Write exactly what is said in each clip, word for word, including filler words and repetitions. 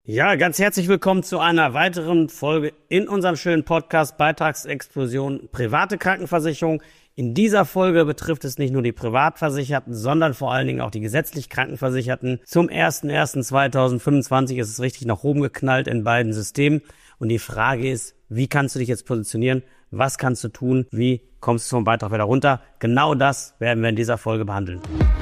Ja, ganz herzlich willkommen zu einer weiteren Folge in unserem schönen Podcast Beitragsexplosion private Krankenversicherung. In dieser Folge betrifft es nicht nur die Privatversicherten, sondern vor allen Dingen auch die gesetzlich Krankenversicherten. Zum ersten ersten zweitausendfünfundzwanzig ist es richtig nach oben geknallt in beiden Systemen. Und die Frage ist, wie kannst du dich jetzt positionieren? Was kannst du tun? Wie kommst du vom Beitrag wieder runter? Genau das werden wir in dieser Folge behandeln.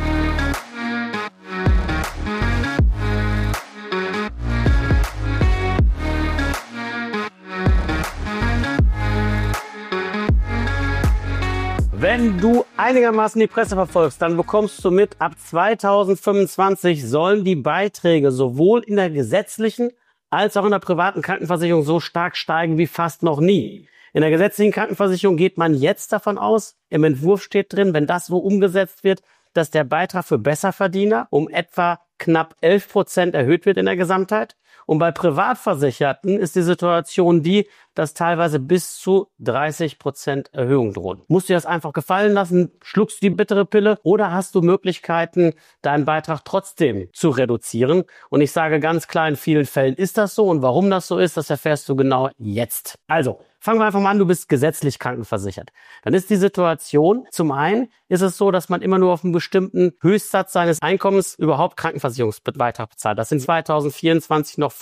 Wenn du einigermaßen die Presse verfolgst, dann bekommst du mit, ab zweitausendfünfundzwanzig sollen die Beiträge sowohl in der gesetzlichen als auch in der privaten Krankenversicherung so stark steigen wie fast noch nie. In der gesetzlichen Krankenversicherung geht man jetzt davon aus, im Entwurf steht drin, wenn das so umgesetzt wird, dass der Beitrag für Besserverdiener um etwa knapp elf Prozent erhöht wird in der Gesamtheit. Und bei Privatversicherten ist die Situation die, dass teilweise bis zu dreißig Prozent Erhöhung drohen. Musst du dir das einfach gefallen lassen? Schluckst du die bittere Pille? Oder hast du Möglichkeiten, deinen Beitrag trotzdem zu reduzieren? Und ich sage ganz klar, in vielen Fällen ist das so. Und warum das so ist, das erfährst du genau jetzt. Also, fangen wir einfach mal an, du bist gesetzlich krankenversichert. Dann ist die Situation, zum einen ist es so, dass man immer nur auf einen bestimmten Höchstsatz seines Einkommens überhaupt Krankenversicherungsbeitrag bezahlt. Das sind zweitausendvierundzwanzig noch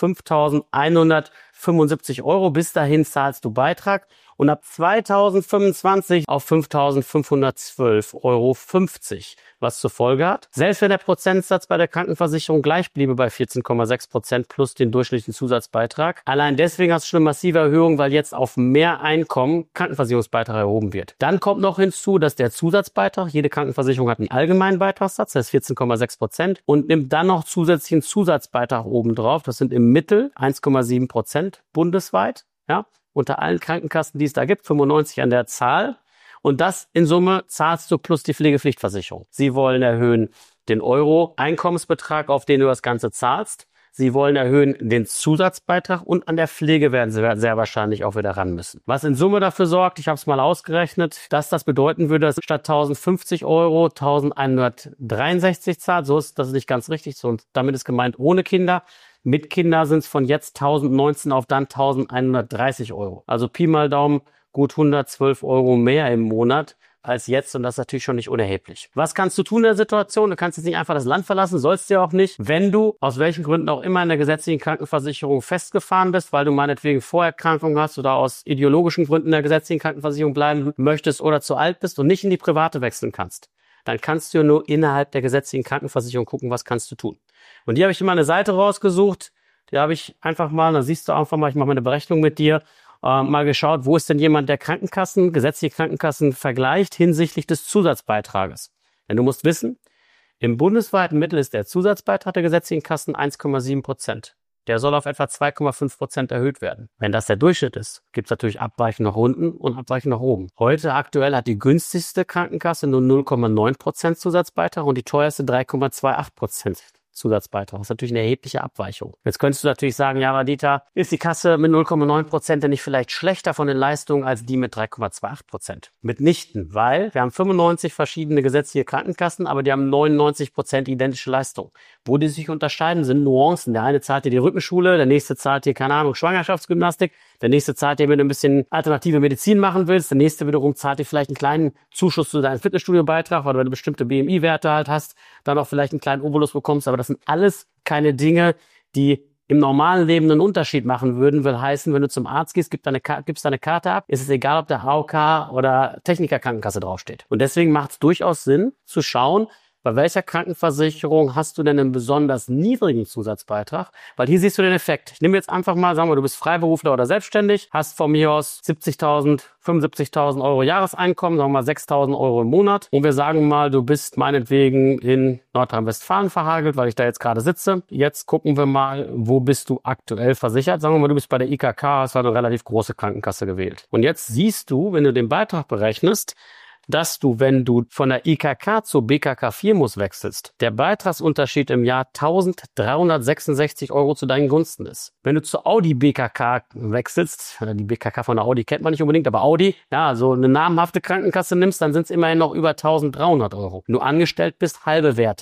fünftausendeinhundertfünfundsiebzig Euro. Bis dahin zahlst du Beitrag. Und ab zweitausendfünfundzwanzig auf fünftausendfünfhundertzwölf Euro fünfzig, was zur Folge hat. Selbst wenn der Prozentsatz bei der Krankenversicherung gleich bliebe bei vierzehn Komma sechs Prozent plus den durchschnittlichen Zusatzbeitrag. Allein deswegen hast du schon eine massive Erhöhung, weil jetzt auf mehr Einkommen Krankenversicherungsbeitrag erhoben wird. Dann kommt noch hinzu, dass der Zusatzbeitrag, jede Krankenversicherung hat einen allgemeinen Beitragssatz, das ist vierzehn Komma sechs Prozent und nimmt dann noch zusätzlichen Zusatzbeitrag obendrauf. Das sind im Mittel eins Komma sieben Prozent bundesweit, ja. Unter allen Krankenkassen, die es da gibt, fünfundneunzig an der Zahl. Und das in Summe zahlst du plus die Pflegepflichtversicherung. Sie wollen erhöhen den Euro-Einkommensbetrag, auf den du das Ganze zahlst. Sie wollen erhöhen den Zusatzbeitrag und an der Pflege werden sie sehr wahrscheinlich auch wieder ran müssen. Was in Summe dafür sorgt, ich habe es mal ausgerechnet, dass das bedeuten würde, dass statt tausendfünfzig Euro eintausendeinhundertdreiundsechzig zahlt. So ist das ist nicht ganz richtig. So, und damit ist gemeint ohne Kinder. Mit Kindern sind es von jetzt tausendneunzehn auf dann eintausendeinhundertdreißig Euro. Also Pi mal Daumen, gut hundertzwölf Euro mehr im Monat als jetzt und das ist natürlich schon nicht unerheblich. Was kannst du tun in der Situation? Du kannst jetzt nicht einfach das Land verlassen, sollst du ja auch nicht, wenn du aus welchen Gründen auch immer in der gesetzlichen Krankenversicherung festgefahren bist, weil du meinetwegen Vorerkrankungen hast oder aus ideologischen Gründen in der gesetzlichen Krankenversicherung bleiben möchtest oder zu alt bist und nicht in die private wechseln kannst. Dann kannst du ja nur innerhalb der gesetzlichen Krankenversicherung gucken, was kannst du tun. Und hier habe ich immer eine Seite rausgesucht, die habe ich einfach mal, da siehst du einfach mal, ich mache mal eine Berechnung mit dir, äh, mal geschaut, wo ist denn jemand, der Krankenkassen, gesetzliche Krankenkassen vergleicht hinsichtlich des Zusatzbeitrages. Denn du musst wissen, im bundesweiten Mittel ist der Zusatzbeitrag der gesetzlichen Kassen eins Komma sieben Prozent. Der soll auf etwa zwei Komma fünf Prozent erhöht werden. Wenn das der Durchschnitt ist, gibt es natürlich Abweichungen nach unten und Abweichungen nach oben. Heute aktuell hat die günstigste Krankenkasse nur null Komma neun Prozent Zusatzbeitrag und die teuerste drei Komma achtundzwanzig Prozent. Zusatzbeitrag. Das ist natürlich eine erhebliche Abweichung. Jetzt könntest du natürlich sagen, ja, aber Dieter, ist die Kasse mit null Komma neun Prozent denn nicht vielleicht schlechter von den Leistungen als die mit drei Komma achtundzwanzig Prozent? Mitnichten, weil wir haben fünfundneunzig verschiedene gesetzliche Krankenkassen, aber die haben neunundneunzig Prozent identische Leistungen. Wo die sich unterscheiden, sind Nuancen. Der eine zahlt dir die Rückenschule, der nächste zahlt dir, keine Ahnung, Schwangerschaftsgymnastik, der nächste zahlt dir, wenn du ein bisschen alternative Medizin machen willst, der nächste wiederum zahlt dir vielleicht einen kleinen Zuschuss zu deinem Fitnessstudio-Beitrag, weil du bestimmte B M I-Werte halt hast, dann auch vielleicht einen kleinen Obolus bekommst, aber das sind alles keine Dinge, die im normalen Leben einen Unterschied machen würden, will heißen, wenn du zum Arzt gehst, gibst deine, gibst deine Karte ab, ist es egal, ob der A O K oder Technikerkrankenkasse draufsteht. Und deswegen macht es durchaus Sinn, zu schauen, bei welcher Krankenversicherung hast du denn einen besonders niedrigen Zusatzbeitrag? Weil hier siehst du den Effekt. Ich nehme jetzt einfach mal, sagen wir, du bist Freiberufler oder selbstständig, hast von mir aus siebzigtausend, fünfundsiebzigtausend Euro Jahreseinkommen, sagen wir mal sechstausend Euro im Monat. Und wir sagen mal, du bist meinetwegen in Nordrhein-Westfalen verhagelt, weil ich da jetzt gerade sitze. Jetzt gucken wir mal, wo bist du aktuell versichert? Sagen wir mal, du bist bei der I K K, hast eine relativ große Krankenkasse gewählt. Und jetzt siehst du, wenn du den Beitrag berechnest, dass du, wenn du von der I K K zur B K K Firmus wechselst, der Beitragsunterschied im Jahr eintausenddreihundertsechsundsechzig Euro zu deinen Gunsten ist. Wenn du zur Audi B K K wechselst, die B K K von der Audi kennt man nicht unbedingt, aber Audi, ja, so eine namhafte Krankenkasse nimmst, dann sind es immerhin noch über eintausenddreihundert Euro. Wenn du angestellt bist, halbe Werte.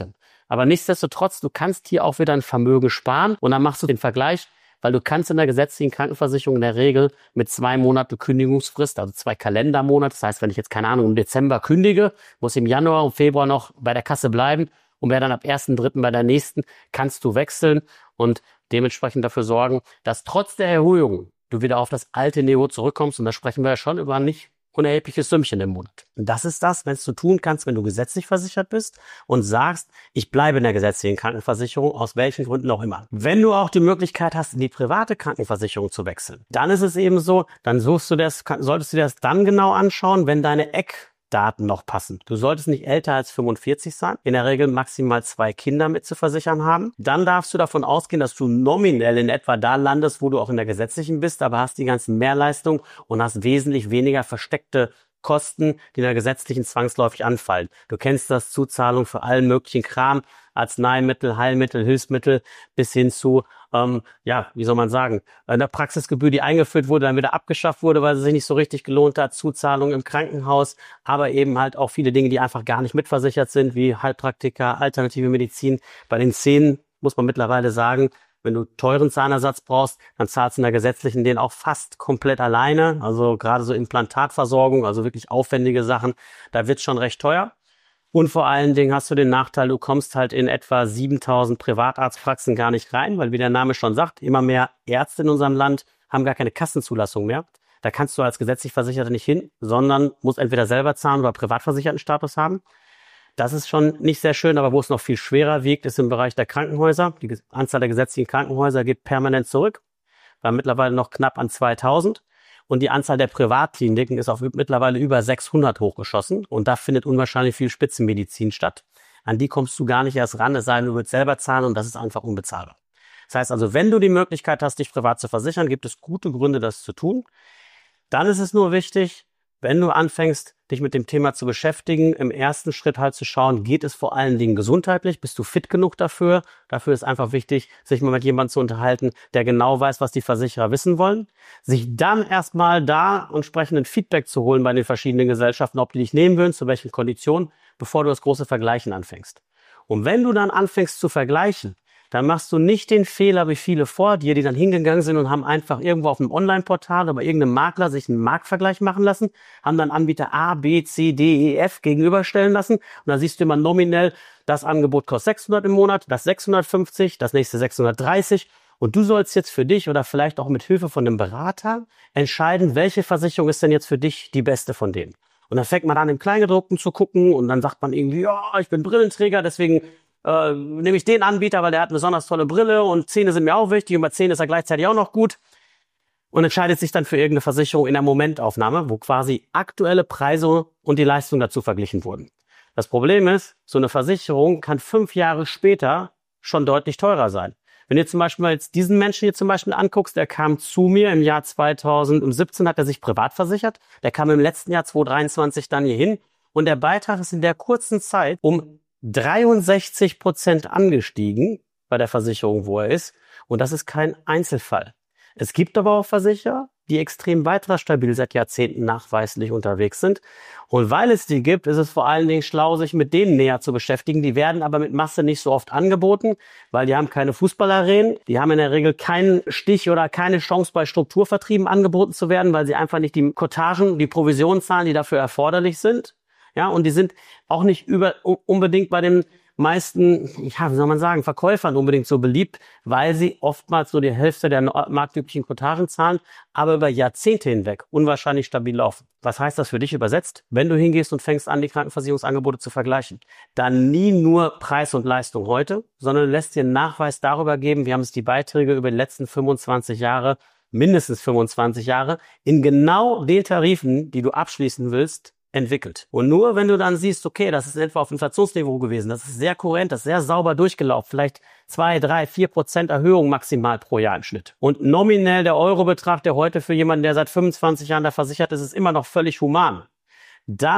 Aber nichtsdestotrotz, du kannst hier auch wieder ein Vermögen sparen und dann machst du den Vergleich, weil du kannst in der gesetzlichen Krankenversicherung in der Regel mit zwei Monate Kündigungsfrist, also zwei Kalendermonate, das heißt, wenn ich jetzt, keine Ahnung, im Dezember kündige, muss im Januar und Februar noch bei der Kasse bleiben und wäre dann ab ersten dritten bei der nächsten, kannst du wechseln und dementsprechend dafür sorgen, dass trotz der Erhöhung du wieder auf das alte Niveau zurückkommst und da sprechen wir ja schon über nicht unerhebliches Sümmchen im Monat. Und das ist das, wenn du tun kannst, wenn du gesetzlich versichert bist und sagst, ich bleibe in der gesetzlichen Krankenversicherung, aus welchen Gründen auch immer. Wenn du auch die Möglichkeit hast, in die private Krankenversicherung zu wechseln, dann ist es eben so, dann suchst du das, solltest du dir das dann genau anschauen, wenn deine Eckdaten noch passen. Du solltest nicht älter als fünfundvierzig sein, in der Regel maximal zwei Kinder mit zu versichern haben. Dann darfst du davon ausgehen, dass du nominell in etwa da landest, wo du auch in der gesetzlichen bist, aber hast die ganzen Mehrleistungen und hast wesentlich weniger versteckte Kosten, die in der gesetzlichen zwangsläufig anfallen. Du kennst das, Zuzahlung für allen möglichen Kram, Arzneimittel, Heilmittel, Hilfsmittel bis hin zu, ähm, ja, wie soll man sagen, eine Praxisgebühr, die eingeführt wurde, dann wieder abgeschafft wurde, weil sie sich nicht so richtig gelohnt hat, Zuzahlung im Krankenhaus, aber eben halt auch viele Dinge, die einfach gar nicht mitversichert sind, wie Heilpraktika, alternative Medizin. Bei den Zähnen muss man mittlerweile sagen, wenn du teuren Zahnersatz brauchst, dann zahlst du in der gesetzlichen den auch fast komplett alleine. Also gerade so Implantatversorgung, also wirklich aufwendige Sachen, da wird's schon recht teuer. Und vor allen Dingen hast du den Nachteil, du kommst halt in etwa siebentausend Privatarztpraxen gar nicht rein, weil wie der Name schon sagt, immer mehr Ärzte in unserem Land haben gar keine Kassenzulassung mehr. Da kannst du als gesetzlich Versicherter nicht hin, sondern musst entweder selber zahlen oder Privatversichertenstatus haben. Das ist schon nicht sehr schön, aber wo es noch viel schwerer wiegt, ist im Bereich der Krankenhäuser. Die Anzahl der gesetzlichen Krankenhäuser geht permanent zurück, war mittlerweile noch knapp an zweitausend. Und die Anzahl der Privatkliniken ist auf mittlerweile über sechshundert hochgeschossen. Und da findet unwahrscheinlich viel Spitzenmedizin statt. An die kommst du gar nicht erst ran, es sei denn, du willst selber zahlen und das ist einfach unbezahlbar. Das heißt also, wenn du die Möglichkeit hast, dich privat zu versichern, gibt es gute Gründe, das zu tun. Dann ist es nur wichtig, wenn du anfängst, dich mit dem Thema zu beschäftigen, im ersten Schritt halt zu schauen, geht es vor allen Dingen gesundheitlich? Bist du fit genug dafür? Dafür ist einfach wichtig, sich mal mit jemandem zu unterhalten, der genau weiß, was die Versicherer wissen wollen. Sich dann erstmal da entsprechenden Feedback zu holen bei den verschiedenen Gesellschaften, ob die dich nehmen würden, zu welchen Konditionen, bevor du das große Vergleichen anfängst. Und wenn du dann anfängst zu vergleichen, dann machst du nicht den Fehler wie viele vor dir, die dann hingegangen sind und haben einfach irgendwo auf einem Online-Portal oder bei irgendeinem Makler sich einen Marktvergleich machen lassen, haben dann Anbieter A, B, C, D, E, F gegenüberstellen lassen und dann siehst du immer nominell, das Angebot kostet sechshundert im Monat, das sechshundertfünfzig, das nächste sechshundertdreißig und du sollst jetzt für dich oder vielleicht auch mit Hilfe von einem Berater entscheiden, welche Versicherung ist denn jetzt für dich die beste von denen. Und dann fängt man an, im Kleingedruckten zu gucken und dann sagt man irgendwie, ja, ich bin Brillenträger, deswegen Äh, nehme ich den Anbieter, weil der hat eine besonders tolle Brille und Zähne sind mir auch wichtig und bei Zähnen ist er gleichzeitig auch noch gut und entscheidet sich dann für irgendeine Versicherung in der Momentaufnahme, wo quasi aktuelle Preise und die Leistung dazu verglichen wurden. Das Problem ist, so eine Versicherung kann fünf Jahre später schon deutlich teurer sein. Wenn du zum Beispiel mal jetzt diesen Menschen hier zum Beispiel anguckst, der kam zu mir im Jahr zweitausendsiebzehn, hat er sich privat versichert, der kam im letzten Jahr zweitausenddreiundzwanzig dann hier hin und der Beitrag ist in der kurzen Zeit um dreiundsechzig Prozent angestiegen bei der Versicherung, wo er ist. Und das ist kein Einzelfall. Es gibt aber auch Versicherer, die extrem beitragsstabil seit Jahrzehnten nachweislich unterwegs sind. Und weil es die gibt, ist es vor allen Dingen schlau, sich mit denen näher zu beschäftigen. Die werden aber mit Masse nicht so oft angeboten, weil die haben keine Fußballarenen. Die haben in der Regel keinen Stich oder keine Chance, bei Strukturvertrieben angeboten zu werden, weil sie einfach nicht die Cottagen, die Provisionen zahlen, die dafür erforderlich sind. Ja, und die sind auch nicht über, unbedingt bei den meisten, ja, wie soll man sagen, Verkäufern unbedingt so beliebt, weil sie oftmals nur die Hälfte der marktüblichen Cottagen zahlen, aber über Jahrzehnte hinweg unwahrscheinlich stabil laufen. Was heißt das für dich übersetzt? Wenn du hingehst und fängst an, die Krankenversicherungsangebote zu vergleichen, dann nie nur Preis und Leistung heute, sondern du lässt dir einen Nachweis darüber geben, wir haben es die Beiträge über die letzten fünfundzwanzig Jahre, mindestens fünfundzwanzig Jahre, in genau den Tarifen, die du abschließen willst, entwickelt. Und nur wenn du dann siehst, okay, das ist etwa auf Inflationsniveau gewesen, das ist sehr kohärent, das ist sehr sauber durchgelaufen, vielleicht zwei, drei, vier Prozent Erhöhung maximal pro Jahr im Schnitt. Und nominell der Eurobetrag, der heute für jemanden, der seit fünfundzwanzig Jahren da versichert ist, ist immer noch völlig human. Dann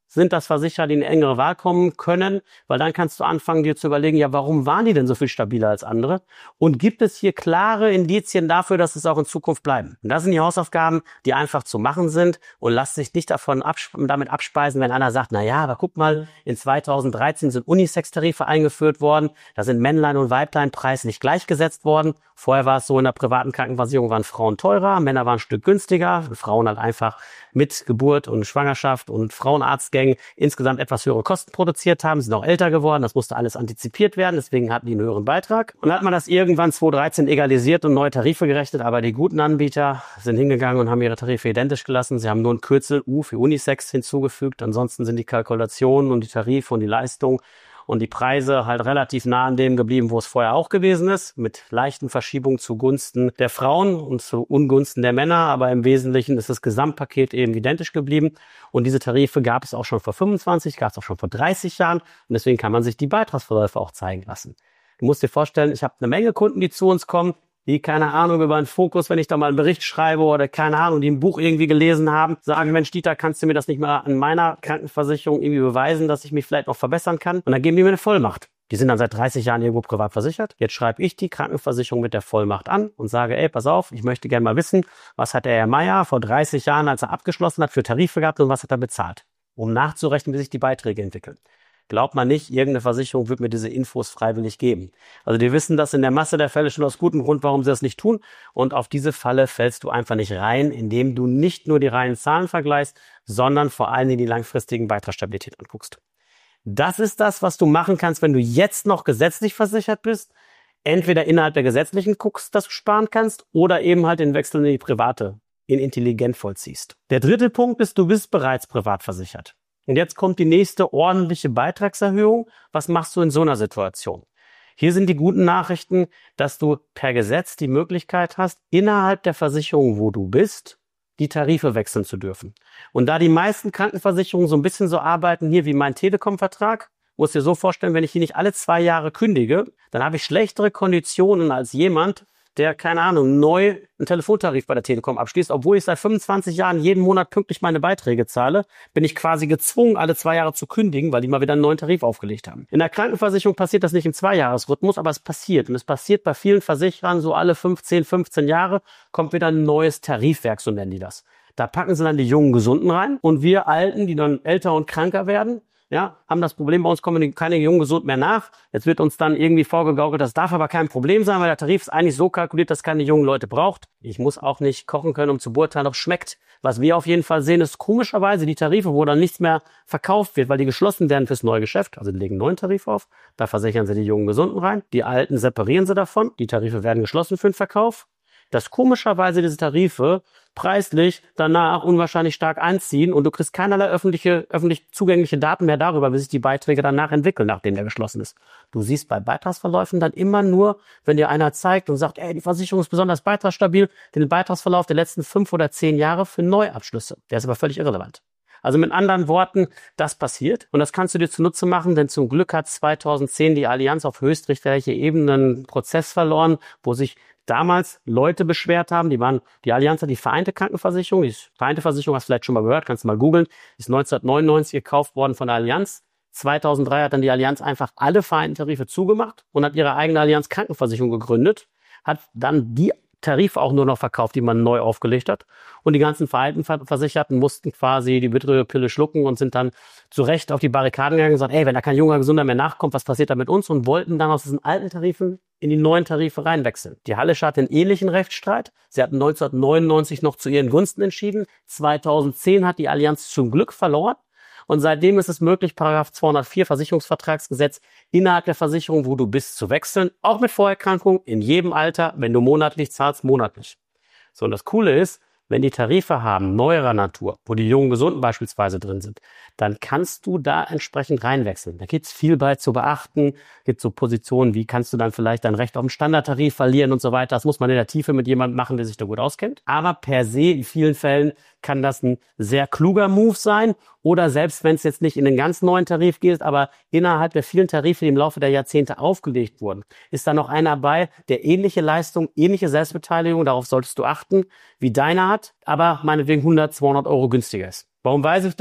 sind das Versicherer, die in eine engere Wahl kommen können, weil dann kannst du anfangen, dir zu überlegen, ja, warum waren die denn so viel stabiler als andere? Und gibt es hier klare Indizien dafür, dass es auch in Zukunft bleiben? Und das sind die Hausaufgaben, die einfach zu machen sind, und lass dich nicht davon abspe- damit abspeisen, wenn einer sagt, na ja, aber guck mal, in zweitausenddreizehn sind Unisex-Tarife eingeführt worden, da sind Männlein und Weiblein preislich gleichgesetzt worden. Vorher war es so, in der privaten Krankenversicherung waren Frauen teurer, Männer waren ein Stück günstiger, Frauen halt einfach mit Geburt und Schwangerschaft und Frauenarztgängen insgesamt etwas höhere Kosten produziert haben, sind auch älter geworden, das musste alles antizipiert werden, deswegen hatten die einen höheren Beitrag. Und dann hat man das irgendwann zweitausenddreizehn egalisiert und neue Tarife gerechnet, aber die guten Anbieter sind hingegangen und haben ihre Tarife identisch gelassen. Sie haben nur ein Kürzel U für Unisex hinzugefügt, ansonsten sind die Kalkulationen und die Tarife und die Leistung und die Preise halt relativ nah an dem geblieben, wo es vorher auch gewesen ist, mit leichten Verschiebungen zugunsten der Frauen und zu Ungunsten der Männer, aber im Wesentlichen ist das Gesamtpaket eben identisch geblieben, und diese Tarife gab es auch schon vor fünfundzwanzig, gab es auch schon vor dreißig Jahren, und deswegen kann man sich die Beitragsverläufe auch zeigen lassen. Du musst dir vorstellen, ich habe eine Menge Kunden, die zu uns kommen, die, keine Ahnung, über einen Fokus, wenn ich da mal einen Bericht schreibe oder keine Ahnung, die ein Buch irgendwie gelesen haben, sagen, Mensch, Dieter, kannst du mir das nicht mal an meiner Krankenversicherung irgendwie beweisen, dass ich mich vielleicht noch verbessern kann? Und dann geben die mir eine Vollmacht. Die sind dann seit dreißig Jahren irgendwo privat versichert. Jetzt schreibe ich die Krankenversicherung mit der Vollmacht an und sage, ey, pass auf, ich möchte gerne mal wissen, was hat der Herr Meier vor dreißig Jahren, als er abgeschlossen hat, für Tarife gehabt und was hat er bezahlt? Um nachzurechnen, wie sich die Beiträge entwickeln. Glaubt man nicht, irgendeine Versicherung wird mir diese Infos freiwillig geben. Also die wissen das in der Masse der Fälle schon aus gutem Grund, warum sie das nicht tun. Und auf diese Falle fällst du einfach nicht rein, indem du nicht nur die reinen Zahlen vergleichst, sondern vor allen Dingen die langfristigen Beitragsstabilität anguckst. Das ist das, was du machen kannst, wenn du jetzt noch gesetzlich versichert bist. Entweder innerhalb der gesetzlichen guckst, dass du sparen kannst, oder eben halt den Wechsel in die private, in intelligent vollziehst. Der dritte Punkt ist, du bist bereits privat versichert. Und jetzt kommt die nächste ordentliche Beitragserhöhung. Was machst du in so einer Situation? Hier sind die guten Nachrichten, dass du per Gesetz die Möglichkeit hast, innerhalb der Versicherung, wo du bist, die Tarife wechseln zu dürfen. Und da die meisten Krankenversicherungen so ein bisschen so arbeiten, hier wie mein Telekom-Vertrag, musst du dir so vorstellen, wenn ich hier nicht alle zwei Jahre kündige, dann habe ich schlechtere Konditionen als jemand, der, keine Ahnung, neu einen Telefontarif bei der Telekom abschließt. Obwohl ich seit fünfundzwanzig Jahren jeden Monat pünktlich meine Beiträge zahle, bin ich quasi gezwungen, alle zwei Jahre zu kündigen, weil die mal wieder einen neuen Tarif aufgelegt haben. In der Krankenversicherung passiert das nicht im Zweijahresrhythmus, aber es passiert. Und es passiert bei vielen Versicherern so alle fünfzehn, fünfzehn Jahre kommt wieder ein neues Tarifwerk, so nennen die das. Da packen sie dann die jungen Gesunden rein, und wir Alten, die dann älter und kranker werden, ja, haben das Problem, bei uns kommen keine jungen Gesund mehr nach. Jetzt wird uns dann irgendwie vorgegaukelt, das darf aber kein Problem sein, weil der Tarif ist eigentlich so kalkuliert, dass keine jungen Leute braucht. Ich muss auch nicht kochen können, um zu beurteilen, ob es schmeckt. Was wir auf jeden Fall sehen, ist komischerweise die Tarife, wo dann nichts mehr verkauft wird, weil die geschlossen werden fürs neue Geschäft. Also die legen einen neuen Tarif auf, da versichern sie die jungen Gesunden rein. Die alten separieren sie davon, die Tarife werden geschlossen für den Verkauf. Dass komischerweise diese Tarife preislich danach unwahrscheinlich stark einziehen, und du kriegst keinerlei öffentliche, öffentlich zugängliche Daten mehr darüber, wie sich die Beiträge danach entwickeln, nachdem der geschlossen ist. Du siehst bei Beitragsverläufen dann immer nur, wenn dir einer zeigt und sagt, ey, die Versicherung ist besonders beitragsstabil, den Beitragsverlauf der letzten fünf oder zehn Jahre für Neuabschlüsse. Der ist aber völlig irrelevant. Also mit anderen Worten, das passiert, und das kannst du dir zunutze machen, denn zum Glück hat zweitausendzehn die Allianz auf höchstrichterlicher Ebene einen Prozess verloren, wo sich damals Leute beschwert haben, die waren, die Allianz hat die Vereinte Krankenversicherung, die Vereinte Versicherung hast du vielleicht schon mal gehört, kannst du mal googeln, ist neunzehnhundertneunundneunzig gekauft worden von der Allianz. zweitausenddrei hat dann die Allianz einfach alle vereinten Tarife zugemacht und hat ihre eigene Allianz Krankenversicherung gegründet, hat dann die Tarife auch nur noch verkauft, die man neu aufgelegt hat. Und die ganzen vereinten Versicherten mussten quasi die bittere Pille schlucken und sind dann zu Recht auf die Barrikaden gegangen und gesagt, ey, wenn da kein junger Gesunder mehr nachkommt, was passiert da mit uns? Und wollten dann aus diesen alten Tarifen in die neuen Tarife reinwechseln. Die Hallische hatte einen ähnlichen Rechtsstreit. Sie hatten neunzehnhundertneunundneunzig noch zu ihren Gunsten entschieden. zweitausendzehn hat die Allianz zum Glück verloren. Und seitdem ist es möglich, Paragraph zweihundertvier Versicherungsvertragsgesetz innerhalb der Versicherung, wo du bist, zu wechseln. Auch mit Vorerkrankung, in jedem Alter, wenn du monatlich zahlst, monatlich. So, und das Coole ist, wenn die Tarife haben, neuerer Natur, wo die jungen Gesunden beispielsweise drin sind, dann kannst du da entsprechend reinwechseln. Da gibt's viel bei zu beachten, gibt so Positionen, wie kannst du dann vielleicht dein Recht auf den Standardtarif verlieren und so weiter. Das muss man in der Tiefe mit jemandem machen, der sich da gut auskennt. Aber per se, in vielen Fällen, kann das ein sehr kluger Move sein. Oder selbst wenn es jetzt nicht in den ganz neuen Tarif geht, aber innerhalb der vielen Tarife, die im Laufe der Jahrzehnte aufgelegt wurden, ist da noch einer bei, der ähnliche Leistung, ähnliche Selbstbeteiligung, darauf solltest du achten, wie deiner hat, aber meinetwegen hundert, zweihundert Euro günstiger ist. Warum weiß ich das?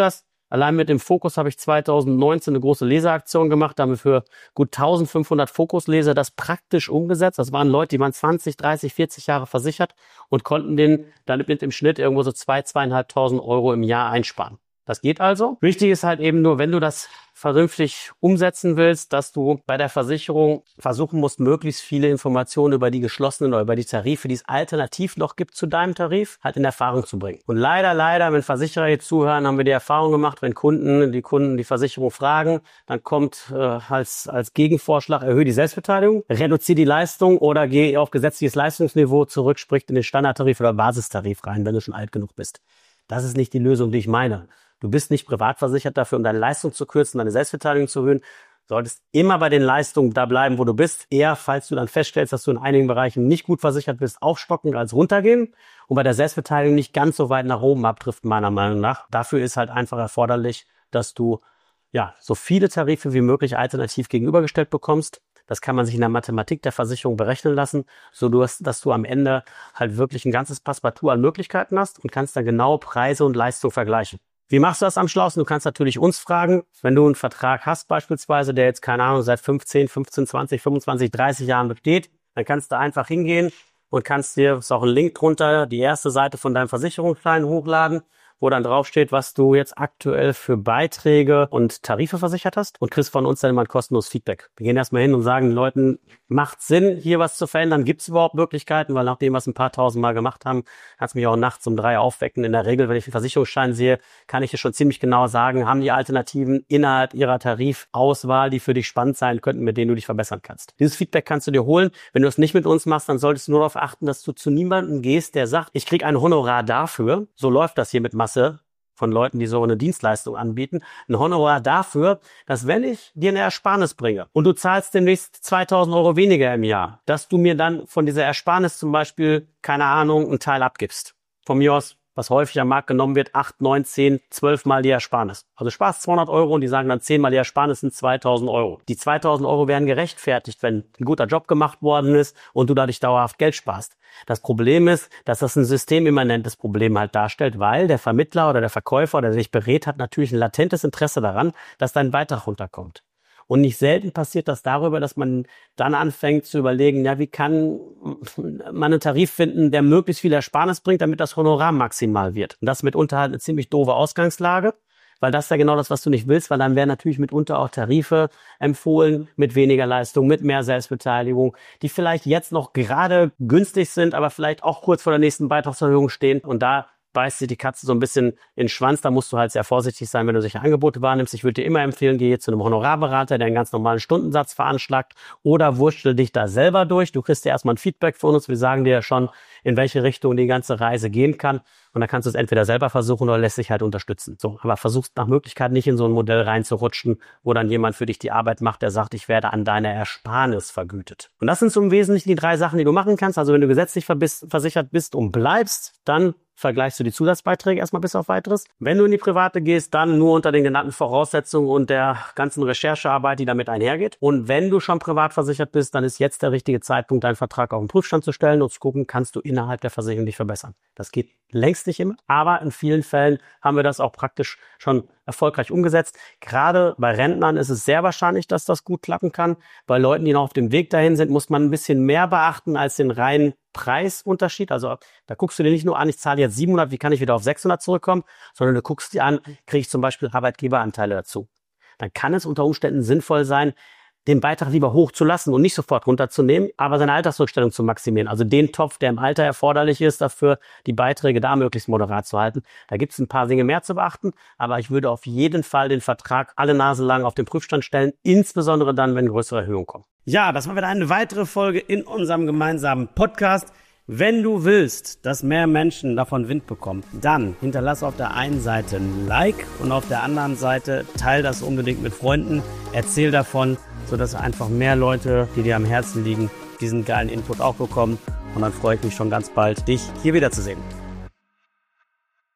Allein mit dem Fokus habe ich zweitausendneunzehn eine große Leseraktion gemacht, damit für gut eintausendfünfhundert Fokusleser das praktisch umgesetzt. Das waren Leute, die waren zwanzig, dreißig, vierzig Jahre versichert und konnten den dann mit im Schnitt irgendwo so zwei, zweieinhalbtausend Euro im Jahr einsparen. Das geht also. Wichtig ist halt eben nur, wenn du das vernünftig umsetzen willst, dass du bei der Versicherung versuchen musst, möglichst viele Informationen über die geschlossenen oder über die Tarife, die es alternativ noch gibt zu deinem Tarif, halt in Erfahrung zu bringen. Und leider, leider, wenn Versicherer jetzt zuhören, haben wir die Erfahrung gemacht, wenn Kunden, die Kunden die Versicherung fragen, dann kommt äh, als, als Gegenvorschlag, erhöhe die Selbstbeteiligung, reduziere die Leistung oder geh auf gesetzliches Leistungsniveau zurück, sprich in den Standardtarif oder Basistarif rein, wenn du schon alt genug bist. Das ist nicht die Lösung, die ich meine. Du bist nicht privat versichert dafür, um deine Leistung zu kürzen, deine Selbstbeteiligung zu erhöhen. Du solltest immer bei den Leistungen da bleiben, wo du bist. Eher, falls du dann feststellst, dass du in einigen Bereichen nicht gut versichert bist, aufstocken als runtergehen. Und bei der Selbstbeteiligung nicht ganz so weit nach oben abdriften, meiner Meinung nach. Dafür ist halt einfach erforderlich, dass du ja so viele Tarife wie möglich alternativ gegenübergestellt bekommst. Das kann man sich in der Mathematik der Versicherung berechnen lassen, so dass du am Ende halt wirklich ein ganzes Passepartout an Möglichkeiten hast und kannst dann genau Preise und Leistung vergleichen. Wie machst du das am schlausten? Du kannst natürlich uns fragen, wenn du einen Vertrag hast beispielsweise, der jetzt, keine Ahnung, seit fünfzehn, fünfzehn, zwanzig, fünfundzwanzig, dreißig Jahren besteht, dann kannst du einfach hingehen und kannst dir, ist auch ein Link drunter, die erste Seite von deinem Versicherungsschein hochladen, wo dann draufsteht, was du jetzt aktuell für Beiträge und Tarife versichert hast und kriegst von uns dann immer ein kostenloses Feedback. Wir gehen erstmal hin und sagen den Leuten, macht Sinn, hier was zu verändern? Gibt es überhaupt Möglichkeiten? Weil nachdem wir es ein paar tausend Mal gemacht haben, kannst du mich auch nachts um drei aufwecken. In der Regel, wenn ich einen Versicherungsschein sehe, kann ich dir schon ziemlich genau sagen, haben die Alternativen innerhalb ihrer Tarifauswahl, die für dich spannend sein könnten, mit denen du dich verbessern kannst. Dieses Feedback kannst du dir holen. Wenn du es nicht mit uns machst, dann solltest du nur darauf achten, dass du zu niemandem gehst, der sagt, ich kriege ein Honorar dafür. So läuft das hier mit Masse von Leuten, die so eine Dienstleistung anbieten, ein Honorar dafür, dass wenn ich dir eine Ersparnis bringe und du zahlst demnächst zweitausend Euro weniger im Jahr, dass du mir dann von dieser Ersparnis zum Beispiel, keine Ahnung, einen Teil abgibst. Von mir aus, was häufig am Markt genommen wird, acht, neun, zehn, zwölf Mal die Ersparnis. Also du sparst zweihundert Euro und die sagen dann zehn Mal die Ersparnis sind zweitausend Euro. Die zweitausend Euro werden gerechtfertigt, wenn ein guter Job gemacht worden ist und du dadurch dauerhaft Geld sparst. Das Problem ist, dass das ein systemimmanentes Problem halt darstellt, weil der Vermittler oder der Verkäufer, der sich berät, hat natürlich ein latentes Interesse daran, dass dein Beitrag runterkommt. Und nicht selten passiert das darüber, dass man dann anfängt zu überlegen, ja, wie kann man einen Tarif finden, der möglichst viel Ersparnis bringt, damit das Honorar maximal wird. Und das ist mitunter halt eine ziemlich doofe Ausgangslage, weil das ist ja genau das, was du nicht willst, weil dann werden natürlich mitunter auch Tarife empfohlen mit weniger Leistung, mit mehr Selbstbeteiligung, die vielleicht jetzt noch gerade günstig sind, aber vielleicht auch kurz vor der nächsten Beitragserhöhung stehen. Und da beißt sich die Katze so ein bisschen in den Schwanz. Da musst du halt sehr vorsichtig sein, wenn du solche Angebote wahrnimmst. Ich würde dir immer empfehlen, geh zu einem Honorarberater, der einen ganz normalen Stundensatz veranschlagt, oder wurschtel dich da selber durch. Du kriegst ja erstmal ein Feedback von uns. Wir sagen dir ja schon, in welche Richtung die ganze Reise gehen kann. Und dann kannst du es entweder selber versuchen oder lässt dich halt unterstützen. So, aber versuchst nach Möglichkeit nicht in so ein Modell reinzurutschen, wo dann jemand für dich die Arbeit macht, der sagt, ich werde an deiner Ersparnis vergütet. Und das sind so im Wesentlichen die drei Sachen, die du machen kannst. Also wenn du gesetzlich versichert bist und bleibst, dann vergleichst du die Zusatzbeiträge erstmal bis auf Weiteres. Wenn du in die Private gehst, dann nur unter den genannten Voraussetzungen und der ganzen Recherchearbeit, die damit einhergeht. Und wenn du schon privat versichert bist, dann ist jetzt der richtige Zeitpunkt, deinen Vertrag auf den Prüfstand zu stellen und zu gucken, kannst du innerhalb der Versicherung dich verbessern. Das geht längst nicht immer, aber in vielen Fällen haben wir das auch praktisch schon erfolgreich umgesetzt. Gerade bei Rentnern ist es sehr wahrscheinlich, dass das gut klappen kann. Bei Leuten, die noch auf dem Weg dahin sind, muss man ein bisschen mehr beachten als den reinen Preisunterschied. Also da guckst du dir nicht nur an, ich zahle jetzt siebenhundert, wie kann ich wieder auf sechshundert zurückkommen, sondern du guckst dir an, kriege ich zum Beispiel Arbeitgeberanteile dazu. Dann kann es unter Umständen sinnvoll sein, den Beitrag lieber hochzulassen und nicht sofort runterzunehmen, aber seine Altersrückstellung zu maximieren. Also den Topf, der im Alter erforderlich ist, dafür die Beiträge da möglichst moderat zu halten. Da gibt es ein paar Dinge mehr zu beachten, aber ich würde auf jeden Fall den Vertrag alle Nase lang auf den Prüfstand stellen, insbesondere dann, wenn größere Erhöhungen kommen. Ja, das war wieder eine weitere Folge in unserem gemeinsamen Podcast. Wenn du willst, dass mehr Menschen davon Wind bekommen, dann hinterlass auf der einen Seite ein Like und auf der anderen Seite teil das unbedingt mit Freunden. Erzähl davon, sodass einfach mehr Leute, die dir am Herzen liegen, diesen geilen Input auch bekommen. Und dann freue ich mich schon ganz bald, dich hier wiederzusehen.